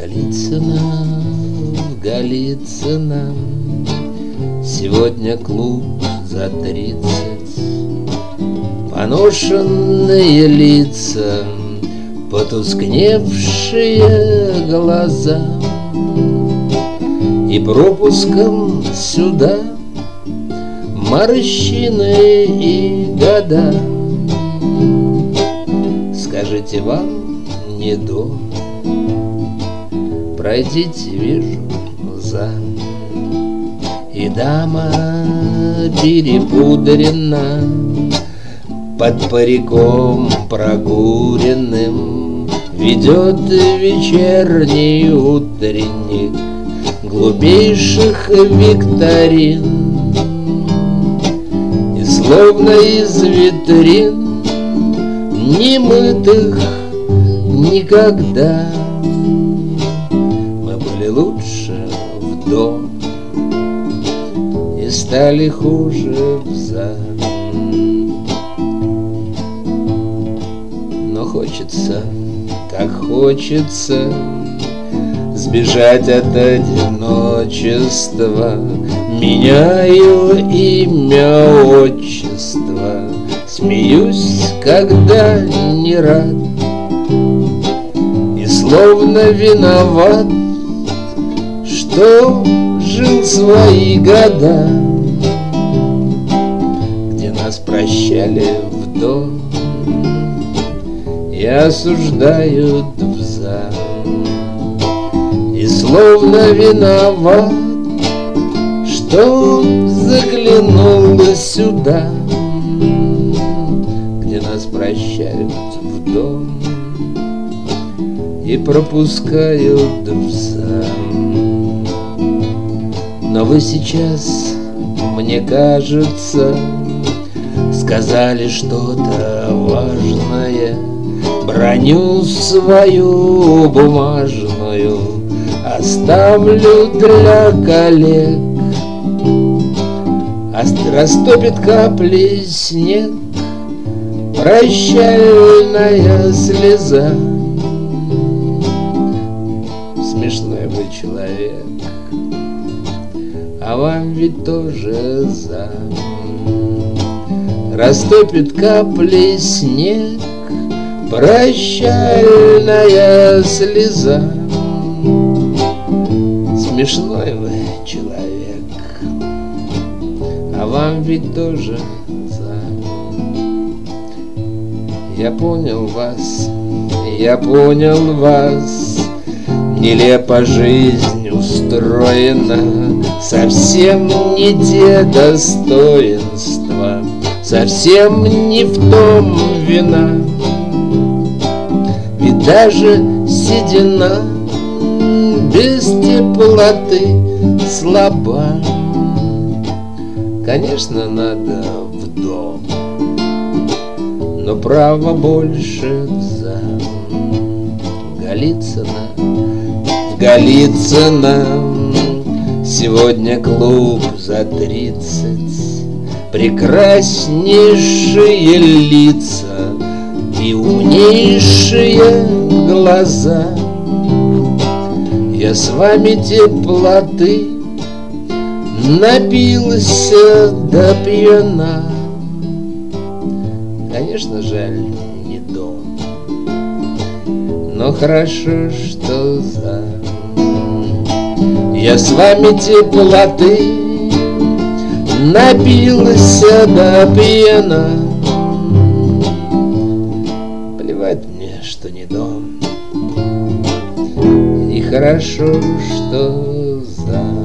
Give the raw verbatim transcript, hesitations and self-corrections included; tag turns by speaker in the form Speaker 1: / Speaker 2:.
Speaker 1: Голицыно, в Голицыно, сегодня клуб за тридцать. Поношенные лица, потускневшие глаза, и пропуском сюда морщины и года. Скажите, вам не до? Пройдите, вижу, за. И дама перепудрена под париком прогуренным, ведет вечерний утренник глупейших викторин. И словно из витрин, немытых никогда, мы были лучше в до и стали хуже вза. Но хочется, так хочется сбежать от одиночества. Меняю имя, отчество, смеюсь, когда не рад, и словно виноват, что жил свои года, где нас прощали в до и осуждают вза. И словно виноват, что заглянул сюда, где нас прощают в дом и пропускают вза. Но вы сейчас, мне кажется, сказали что-то важное. Броню свою бумажную оставлю для коллег. Растопит капли снег, прощальная слеза. Смешной вы человек, а вам ведь тоже за. Растопит капли снег, прощальная слеза. Смешной вы человек, а вам ведь тоже за. Я понял вас, я понял вас. Нелепо жизнь устроена, совсем не те достоинства, совсем не в том вина. Ведь даже седина без теплоты слаба. Конечно, надо в дом, но право больше вза. Голицыно, в Голицыно, сегодня клуб за тридцать. Прекраснейшие лица и умнейшие глаза. Я с вами теплоты напился до пьяна. Конечно, жаль, не дом, но хорошо, что за. Я с вами теплоты напился до пьяна. Плевать мне, что не дом, и хорошо, что за.